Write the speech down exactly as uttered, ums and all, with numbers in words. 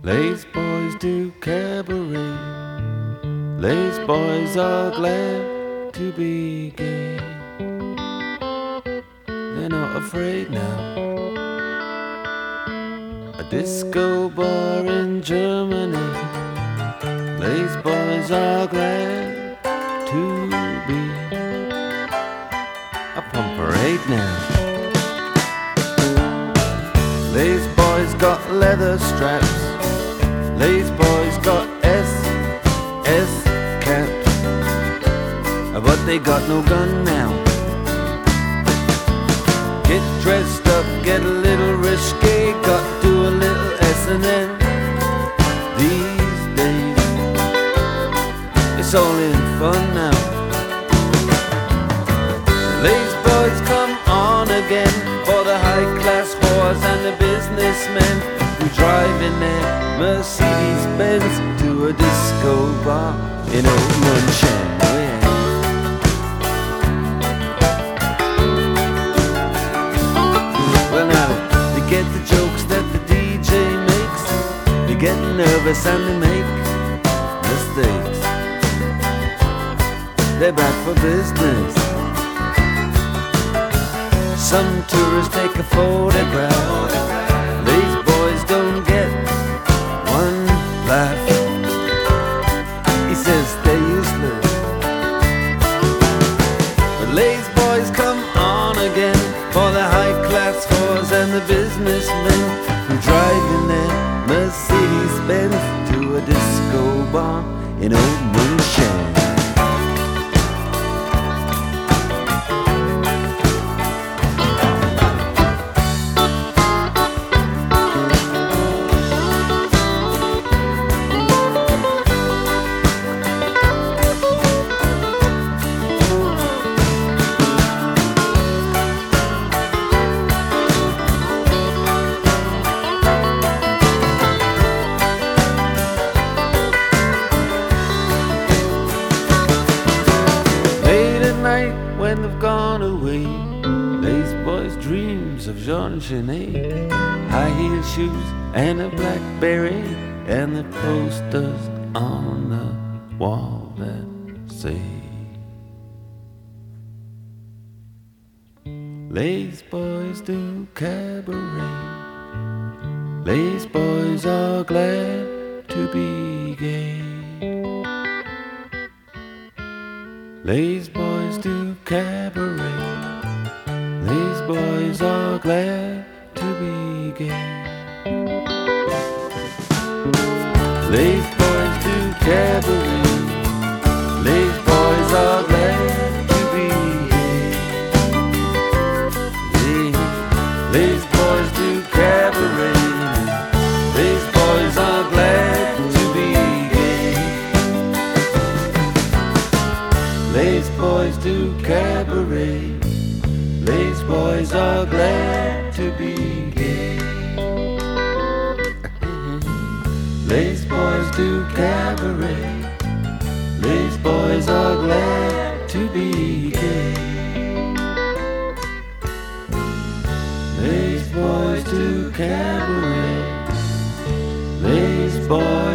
Lazy boys do cabaret. Lazy boys are glad to be gay. They're not afraid now. A disco bar in Germany. Lazy boys are glad to be up on parade now. Lazy boys got leather straps. Lazy boys got S S caps, but they got no gun now. Get dressed up, get a little risque, got to do a little S and M. These days, it's all in fun now. Lazy boys come on again for the high-class whores and the businessmen who drive in their Mercedes-Benz to a disco bar in Old Munchen. Oh yeah. Well now, they get the jokes that the D J makes. They get nervous and they make mistakes. They're back for business. Some tourists take a photograph. These boys don't get one laugh. He says they're useless. But lazy boys come on again for the high-class whores and the businessmen who drive in their Mercedes-Benz to a disco bar in Old Munchen. When they've gone away, lazy boys' dreams of Jean Genet, high heel shoes and a blackberry, and the posters on the wall that say lazy boys do cabaret. Lazy boys are glad to be gay. Lazy boys do cabaret. Lazy boys are glad to be gay. Lazy boys do cabaret. Lazy boys are glad to be gay. Lazy boys do cabaret. Lazy boys are glad to be gay. Lazy boys do cabaret. Lazy boys are glad to be gay. Lazy boys do cabaret. Lazy boys are glad to be gay. Lazy boys do cabaret. Lazy boys